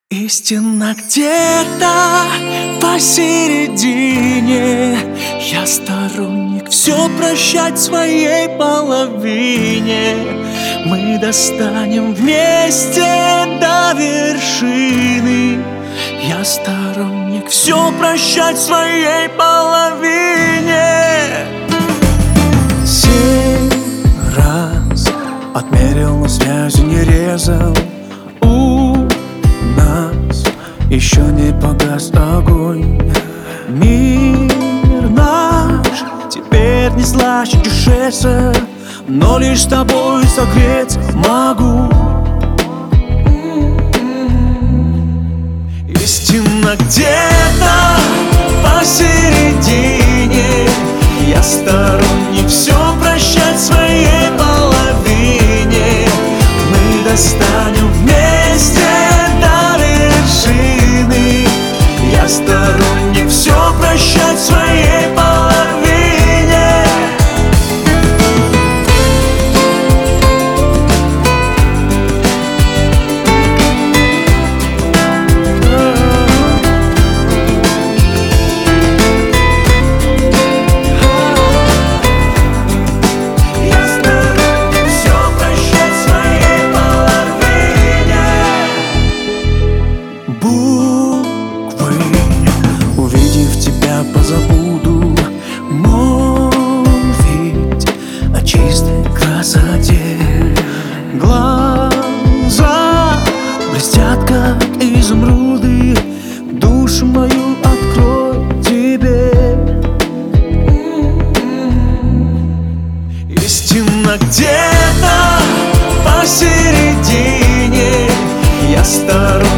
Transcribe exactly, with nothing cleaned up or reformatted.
Истина где-то посередине. Я сторонник все прощать своей половине. Мы достанем вместе до вершины. Я сторонник все прощать своей половине. Семь раз отмерил, но связи не резал. У нас еще не погас огонь. Мир наш теперь не слаще дешевше, но лишь с тобой согреть могу. Истина где-то посередине. Я сторонник все прощать своей половине. Мы достанем вместе до вершины. Я сторонник все прощать своей половине. Увидев тебя, позабуду молвить о чистой красоте. Глаза блестят, как изумруды. Душу мою открой тебе. Истина где-то посередине. Я сторонник